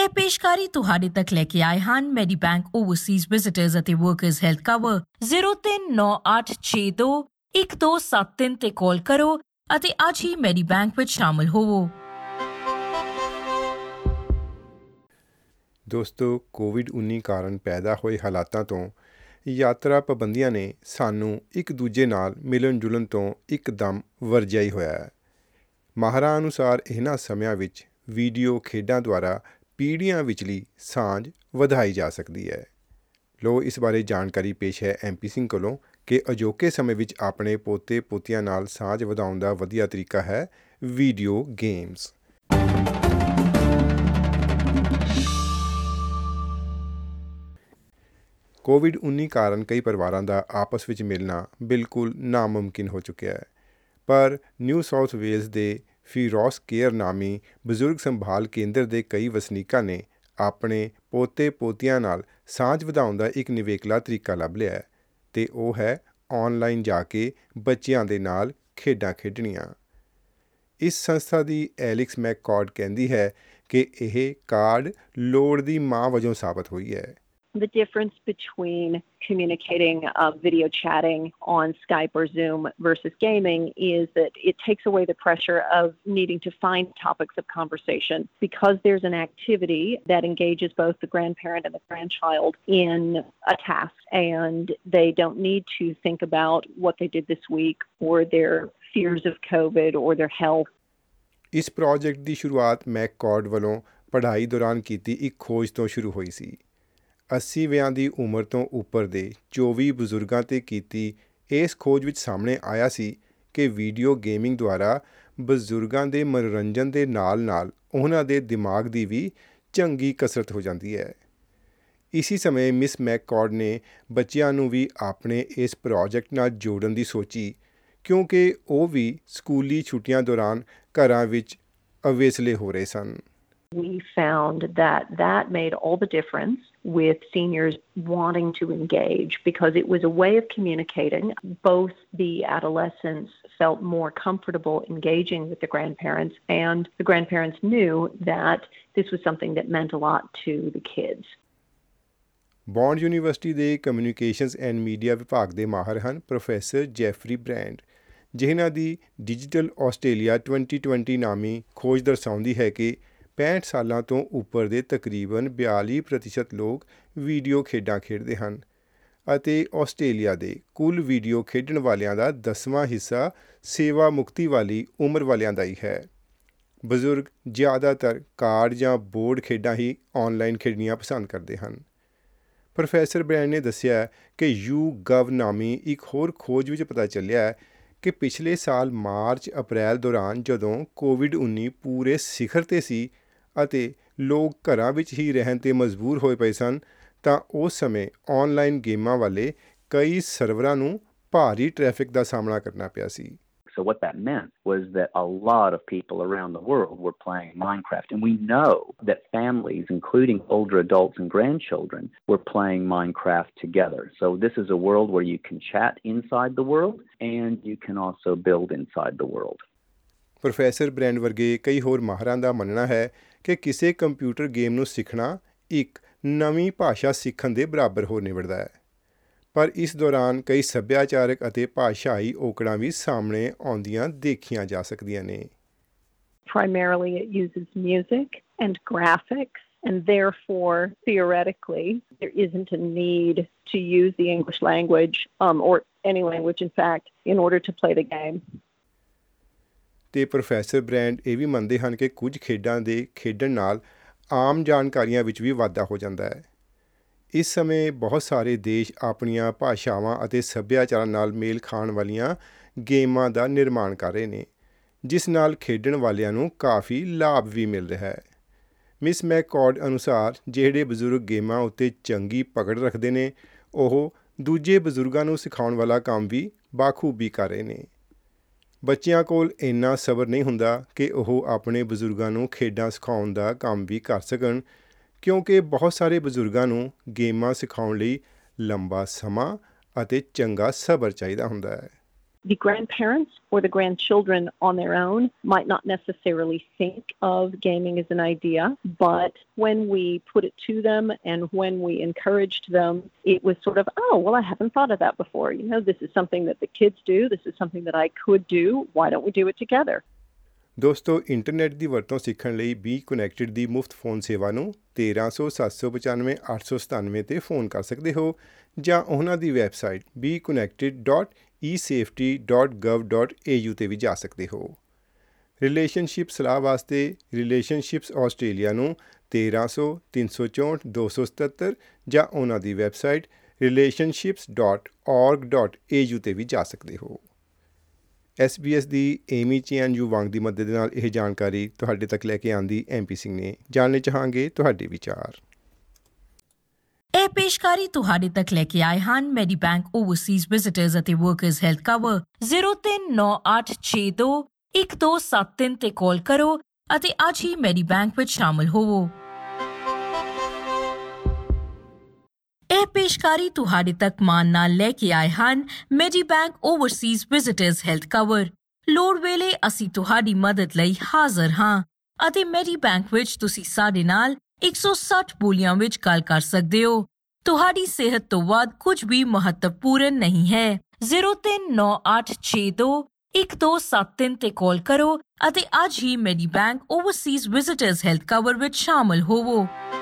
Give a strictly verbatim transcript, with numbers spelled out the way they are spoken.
ਇਹ ਪੇਸ਼ਕਾਰੀ ਤੁਹਾਡੇ ਤੱਕ ਲੈ ਕੇ ਆਏ ਹਨ ਮੈਡੀਬੈਂਕ ਓਵਰਸੀਜ਼ ਵਿਜ਼ਿਟਰਸ ਅਤੇ ਵਰਕਰਸ ਹੈਲਥ ਕਵਰ। ਜ਼ੀਰੋ ਤਿੰਨ ਨੌ ਅੱਠ ਛੇ ਦੋ ਇੱਕ ਦੋ ਸੱਤ ਤਿੰਨ ਤੇ ਕਾਲ ਕਰੋ ਅਤੇ ਅੱਜ ਹੀ ਮੈਡੀਬੈਂਕ ਵਿੱਚ ਸ਼ਾਮਲ ਹੋਵੋ। ਦੋਸਤੋ, ਕੋਵਿਡ ਉੱਨੀ ਕਾਰਨ ਪੈਦਾ ਹੋਏ ਹਾਲਾਤਾਂ ਤੋਂ ਯਾਤਰਾ ਪਾਬੰਦੀਆਂ ਨੇ ਸਾਨੂੰ ਇੱਕ ਦੂਜੇ ਨਾਲ ਮਿਲਣ ਜੁਲਣ ਤੋਂ ਇੱਕਦਮ ਵਰਜਿਆ ਹੀ ਹੋਇਆ ਹੈ। ਮਾਹਰਾਂ ਅਨੁਸਾਰ ਇਹਨਾਂ ਸਮਿਆਂ ਵਿੱਚ ਵੀਡੀਓ ਖੇਡਾਂ ਦੁਆਰਾ ਪੀੜ੍ਹੀਆਂ ਵਿਚਲੀ ਸਾਂਝ ਵਧਾਈ ਜਾ ਸਕਦੀ ਹੈ। ਲੋ ਇਸ ਬਾਰੇ ਜਾਣਕਾਰੀ ਪੇਸ਼ ਹੈ ਐਮ ਪੀ ਸਿੰਘ ਕੋਲੋਂ ਕਿ ਅਜੋਕੇ ਸਮੇਂ ਵਿੱਚ ਆਪਣੇ ਪੋਤੇ ਪੋਤੀਆਂ ਨਾਲ ਸਾਂਝ ਵਧਾਉਣ ਦਾ ਵਧੀਆ ਤਰੀਕਾ ਹੈ ਵੀਡੀਓ ਗੇਮਸ। ਕੋਵਿਡ ਉੱਨੀ ਕਾਰਨ ਕਈ ਪਰਿਵਾਰਾਂ ਦਾ ਆਪਸ ਵਿੱਚ ਮਿਲਣਾ ਬਿਲਕੁਲ ਨਾਮੁਮਕਿਨ ਹੋ ਚੁੱਕਿਆ ਹੈ, ਪਰ ਨਿਊ ਸਾਊਥ ਵੇਲਜ਼ ਦੇ ਫਿਰੋਸ ਕੇਅਰ ਨਾਮੀ ਬਜ਼ੁਰਗ ਸੰਭਾਲ ਕੇਂਦਰ ਦੇ ਕਈ ਵਸਨੀਕਾਂ ਨੇ ਆਪਣੇ ਪੋਤੇ ਪੋਤੀਆਂ ਨਾਲ ਸਾਂਝ ਵਧਾਉਣ ਦਾ ਇੱਕ ਨਿਵੇਕਲਾ ਤਰੀਕਾ ਲੱਭ ਲਿਆ ਹੈ ਅਤੇ ਉਹ ਹੈ ਔਨਲਾਈਨ ਜਾ ਕੇ ਬੱਚਿਆਂ ਦੇ ਨਾਲ ਖੇਡਾਂ ਖੇਡਣੀਆਂ। ਇਸ ਸੰਸਥਾ ਦੀ ਐਲਿਕਸ ਮੈਕਕੌਰਡ ਕਹਿੰਦੀ ਹੈ ਕਿ ਇਹ ਕਾਰਡ ਲੋੜ ਦੀ ਮਾਂ ਵਜੋਂ ਸਾਬਤ ਹੋਈ ਹੈ। The difference between communicating uh, video chatting on Skype or Zoom versus gaming is that it takes away the pressure of needing to find topics of conversation because there's an activity that engages both the grandparent and the grandchild in a task, and they don't need to think about what they did this week or their fears of COVID or their health. ਇਸ project ਦੀ ਸ਼ੁਰੂਆਤ McCord ਵੱਲੋਂ ਪੜ੍ਹਾਈ ਦੌਰਾਨ ਕੀਤੀ ਇੱਕ ਖੋਜ ਤੋਂ ਸ਼ੁਰੂ ਹੋਈ ਸੀ। ਅੱਸੀ ਵਿਆਂ ਦੀ ਉਮਰ ਤੋਂ ਉੱਪਰ ਦੇ ਚੌਵੀ ਬਜ਼ੁਰਗਾਂ 'ਤੇ ਕੀਤੀ ਇਸ ਖੋਜ ਵਿੱਚ ਸਾਹਮਣੇ ਆਇਆ ਸੀ ਕਿ ਵੀਡੀਓ ਗੇਮਿੰਗ ਦੁਆਰਾ ਬਜ਼ੁਰਗਾਂ ਦੇ ਮਨੋਰੰਜਨ ਦੇ ਨਾਲ ਨਾਲ ਉਹਨਾਂ ਦੇ ਦਿਮਾਗ ਦੀ ਵੀ ਚੰਗੀ ਕਸਰਤ ਹੋ ਜਾਂਦੀ ਹੈ। ਇਸੀ ਸਮੇਂ ਮਿਸ ਮੈਕਕੌਰਡ ਨੇ ਬੱਚਿਆਂ ਨੂੰ ਵੀ ਆਪਣੇ ਇਸ ਪ੍ਰੋਜੈਕਟ ਨਾਲ ਜੋੜਨ ਦੀ ਸੋਚੀ, ਕਿਉਂਕਿ ਉਹ ਵੀ ਸਕੂਲੀ ਛੁੱਟੀਆਂ ਦੌਰਾਨ ਘਰਾਂ ਵਿੱਚ ਅਵੇਸਲੇ ਹੋ ਰਹੇ ਸਨ। We found that that made all the difference with seniors wanting to engage because it was a way of communicating. Both the adolescents felt more comfortable engaging with the grandparents, and the grandparents knew that this was something that meant a lot to the kids. Bond University ਦੇ communications and media ਵਿਭਾਗ ਦੇ ਮਾਹਰ ਹਨ professor Jeffrey Brand, ਜਿਨ੍ਹਾਂ ਦੀ digital Australia twenty twenty ਨਾਮੀ ਖੋਜ ਦਰਸਾਉਂਦੀ ਹੈ ਕਿ ਪੈਂਹਠ ਸਾਲਾਂ ਤੋਂ ਉੱਪਰ ਦੇ ਤਕਰੀਬਨ ਬਿਆਲੀ ਪ੍ਰਤੀਸ਼ਤ ਲੋਕ ਵੀਡੀਓ ਖੇਡਾਂ ਖੇਡਦੇ ਹਨ ਅਤੇ ਆਸਟ੍ਰੇਲੀਆ ਦੇ ਕੁੱਲ ਵੀਡੀਓ ਖੇਡਣ ਵਾਲਿਆਂ ਦਾ ਦਸਵਾਂ ਹਿੱਸਾ ਸੇਵਾ ਮੁਕਤੀ ਵਾਲੀ ਉਮਰ ਵਾਲਿਆਂ ਦਾ ਹੀ ਹੈ। ਬਜ਼ੁਰਗ ਜ਼ਿਆਦਾਤਰ ਕਾਰਡ ਜਾਂ ਬੋਰਡ ਖੇਡਾਂ ਹੀ ਔਨਲਾਈਨ ਖੇਡਣੀਆਂ ਪਸੰਦ ਕਰਦੇ ਹਨ। ਪ੍ਰੋਫੈਸਰ ਬ੍ਰੈਂਡ ਨੇ ਦੱਸਿਆ ਕਿ ਯੂ ਗਵ ਨਾਮੀ ਇੱਕ ਹੋਰ ਖੋਜ ਵਿੱਚ ਪਤਾ ਚੱਲਿਆ ਹੈ ਕਿ ਪਿਛਲੇ ਸਾਲ ਮਾਰਚ ਅਪ੍ਰੈਲ ਦੌਰਾਨ ਜਦੋਂ ਕੋਵਿਡ ਉੱਨੀ ਪੂਰੇ ਸਿਖਰ 'ਤੇ ਸੀ ਅਤੇ ਲੋਕ ਘਰਾਂ ਵਿੱਚ ਹੀ ਰਹਿਣ 'ਤੇ ਮਜਬੂਰ ਹੋਏ ਪਏ ਸਨ, ਤਾਂ ਉਸ ਸਮੇਂ ਔਨਲਾਈਨ ਗੇਮਾਂ ਵਾਲੇ ਕਈ ਸਰਵਰਾਂ ਨੂੰ ਭਾਰੀ ਟ੍ਰੈਫਿਕ ਦਾ ਸਾਹਮਣਾ ਕਰਨਾ ਪਿਆ ਸੀ। So what that meant was that a lot of people around the world were playing Minecraft. And we know that families, including older adults and grandchildren, were playing Minecraft together. So this is a world where you can chat inside the world and you can also build inside the world. Professor Brand ਵਰਗੇ ਕਈ ਹੋਰ ਮਾਹਰਾਂ ਦਾ ਮੰਨਣਾ ਹੈ ਕਿ ਕਿਸੇ computer game ਨੂੰ ਸਿੱਖਣਾ ਇੱਕ ਨਵੀਂ ਭਾਸ਼ਾ ਸਿੱਖਣ ਦੇ ਬਰਾਬਰ ਹੋ ਨਿਬੜਦਾ ਹੈ, ਪਰ ਇਸ ਦੌਰਾਨ ਕਈ ਸੱਭਿਆਚਾਰਕ ਅਤੇ ਭਾਸ਼ਾਈ ਔਕੜਾਂ ਵੀ ਸਾਹਮਣੇ ਆਉਂਦੀਆਂ ਦੇਖੀਆਂ ਜਾ ਸਕਦੀਆਂ ਨੇ। Primarily it uses music and graphics, and therefore theoretically there isn't a need to use the English language um, or any language in fact in order to play the game. ਤੇ ਪ੍ਰੋਫੈਸਰ ਬ੍ਰੈਂਡ ਇਹ ਵੀ ਮੰਨਦੇ ਹਨ ਕਿ ਕੁਝ ਖੇਡਾਂ ਦੇ ਖੇਡਣ ਨਾਲ ਆਮ ਜਾਣਕਾਰੀਆਂ ਵਿੱਚ ਵੀ ਵਾਧਾ ਹੋ ਜਾਂਦਾ ਹੈ। ਇਸ ਸਮੇਂ ਬਹੁਤ ਸਾਰੇ ਦੇਸ਼ ਆਪਣੀਆਂ ਭਾਸ਼ਾਵਾਂ ਅਤੇ ਸੱਭਿਆਚਾਰਾਂ ਨਾਲ ਮੇਲ ਖਾਣ ਵਾਲੀਆਂ ਗੇਮਾਂ ਦਾ ਨਿਰਮਾਣ ਕਰ ਰਹੇ ਨੇ, ਜਿਸ ਨਾਲ ਖੇਡਣ ਵਾਲਿਆਂ ਨੂੰ ਕਾਫੀ ਲਾਭ ਵੀ ਮਿਲ ਰਿਹਾ ਹੈ। ਮਿਸ ਮੈਕਕੌਰਡ ਅਨੁਸਾਰ ਜਿਹੜੇ ਬਜ਼ੁਰਗ ਗੇਮਾਂ ਉੱਤੇ ਚੰਗੀ ਪਕੜ ਰੱਖਦੇ ਨੇ, ਉਹ ਦੂਜੇ ਬਜ਼ੁਰਗਾਂ ਨੂੰ ਸਿਖਾਉਣ ਵਾਲਾ ਕੰਮ ਵੀ ਬਾਖੂਬੀ ਕਰ ਰਹੇ ਨੇ। ਬੱਚਿਆਂ ਕੋਲ ਇੰਨਾ ਸਬਰ ਨਹੀਂ ਹੁੰਦਾ ਕਿ ਉਹ ਆਪਣੇ ਬਜ਼ੁਰਗਾਂ ਨੂੰ ਖੇਡਾਂ ਸਿਖਾਉਣ ਦਾ ਕੰਮ ਵੀ ਕਰ ਸਕਣ, ਕਿਉਂਕਿ ਬਹੁਤ ਸਾਰੇ ਬਜ਼ੁਰਗਾਂ ਨੂੰ ਗੇਮਾਂ ਸਿਖਾਉਣ ਲਈ ਲੰਬਾ ਸਮਾਂ ਅਤੇ ਚੰਗਾ ਸਬਰ ਚਾਹੀਦਾ ਹੁੰਦਾ ਹੈ। The grandparents or the grandchildren on their own might not necessarily think of gaming as an idea, but when we put it to them and when we encouraged them, it was sort of, oh, well, I haven't thought of that before. You know, this is something that the kids do. This is something that I could do. Why don't we do it together? ਦੋਸਤੋ, internet ਦੀ ਵਰਤੋਂ ਸਿੱਖਣ ਲਈ B connected ਦੀ ਮੁਫਤ phone ਸੇਵਾ ਨੂੰ ਤੇਰਾਂ ਸੌ ਸੱਤ ਸੌ ਪਚਾਨਵੇਂ ਅੱਠ ਸੌ ਸਤਾਨਵੇਂ 'ਤੇ ਫੋਨ ਕਰ ਸਕਦੇ ਹੋ ਜਾਂ ਉਹਨਾਂ ਦੀ website be connected dot e safety dot gov dot A U 'ਤੇ ਵੀ ਜਾ ਸਕਦੇ ਹੋ। ਰਿਲੇਸ਼ਨਸ਼ਿਪ ਸਲਾਹ ਵਾਸਤੇ ਰਿਲੇਸ਼ਨਸ਼ਿਪਸ ਆਸਟ੍ਰੇਲੀਆ ਨੂੰ ਤੇਰਾਂ ਸੌ ਤਿੰਨ ਸੌ ਚੌਂਹਠ ਦੋ ਸੌ ਸਤੱਤਰ ਜਾਂ ਉਹਨਾਂ ਦੀ website relationships dot org dot A U 'ਤੇ ਵੀ ਜਾ ਸਕਦੇ ਹੋ। ਐਸ ਬੀ ਐਸ ਦੀ ਏਮੀ ਚੀਆਨ ਯੂ ਵਾਂਗ ਦੀ ਮਦਦ ਨਾਲ ਇਹ ਜਾਣਕਾਰੀ ਤੁਹਾਡੇ ਤੱਕ ਲੈ ਕੇ ਆਂਦੀ ਐਮ ਪੀ ਸਿੰਘ ਨੇ। ਜਾਣਨੇ ਚਾਹਾਂਗੇ ਤੁਹਾਡੇ ਵਿਚਾਰ। ਇਹ ਪੇਸ਼ਕਾਰੀ ਤੁਹਾਡੇ ਤੱਕ ਲੈ ਕੇ ਆਏ ਹਨ ਮੈਡੀਬੈਂਕ ਓਵਰਸੀਜ਼ ਵਿਜ਼ਿਟਰਸ ਅਤੇ ਵਰਕਰਸ ਹੈਲਥ ਕਵਰ। ਜ਼ੀਰੋ ਤਿੰਨ ਨੌ ਅੱਠ ਛੇ ਦੋ ਇੱਕ ਦੋ ਸੱਤ ਤਿੰਨ 'ਤੇ ਕਾਲ ਕਰੋ ਅਤੇ ਅੱਜ ਹੀ ਮੈਡੀਬੈਂਕ ਵਿੱਚ ਸ਼ਾਮਲ ਹੋਵੋ। ਇਹ ਪੇਸ਼ਕਾਰੀ ਤੁਹਾਡੇ ਤੱਕ ਮਾਣ ਨਾਲ ਲੈ ਕੇ ਆਏ ਹਨ Medibank overseas visitors health cover. ਲੋੜ ਵੇਲੇ ਅਸੀਂ ਤੁਹਾਡੀ ਮਦਦ ਲਈ ਹਾਜ਼ਰ ਹਾਂ ਅਤੇ ਮੈਡੀਬੈਂਕ ਵਿੱਚ ਤੁਸੀਂ ਸਾਡੇ ਨਾਲ ਇੱਕ ਸੌ ਸੱਠ ਬੋਲੀਆਂ ਵਿੱਚ ਗੱਲ ਕਰ ਸਕਦੇ ਹੋ। ਤੁਹਾਡੀ ਸਿਹਤ ਤੋਂ ਵੱਧ ਕੁਝ ਵੀ ਮਹੱਤਵਪੂਰਨ ਨਹੀਂ ਹੈ। ਜ਼ੀਰੋ ਤਿੰਨ ਨੌ ਅੱਠ ਛੇ ਦੋ ਇੱਕ ਦੋ ਸੱਤ ਤਿੰਨ 'ਤੇ ਕਾਲ ਕਰੋ ਅਤੇ ਅੱਜ ਹੀ Medibank overseas visitors health cover ਵਿੱਚ ਸ਼ਾਮਲ ਹੋਵੋ।